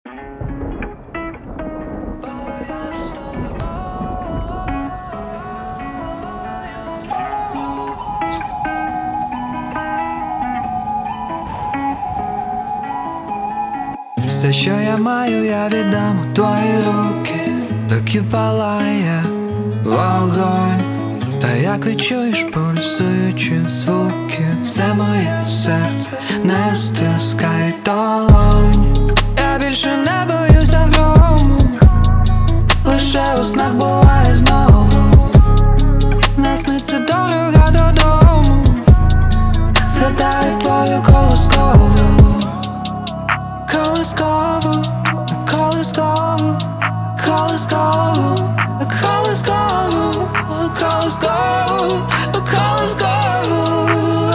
Все, що я маю, я віддам у твої руки, доки палає вогонь. Та як відчуєш пульсуючі звуки, це моє серце не стискай долонь. Я більше не боюся грому, лише у снах буває знову. Насниться дорога додому, згадаю твою колискову. Колискову, колискову, колискову, колискову, колискову, колискову.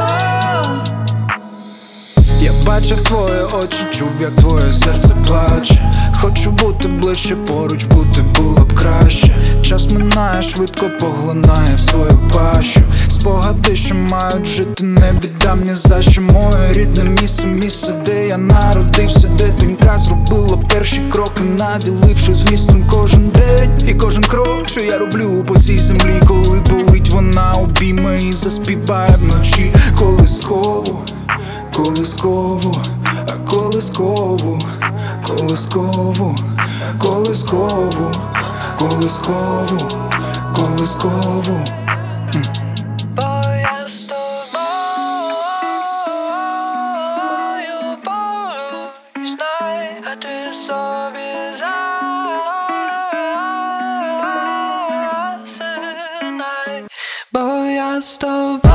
Я бачив твої очі, чув, як твоє серце плаче. Хочу бути ближче, поруч бути було б краще. Час минає, швидко поглинає в свою пащу. Спогади, що мають жити, не віддам ні за що. Моє рідне місце, місце, де я народився, де донька зробила перші кроки, наділивши змістом кожен день і кожен крок, що я роблю по цій землі. Коли болить, вона обійме і заспіває вночі колискову, колискову, колискову, колискову, колискову, колискову, колискову. Бо я з тобою поруч, знай, а ти собі засинай. Бо я з тобою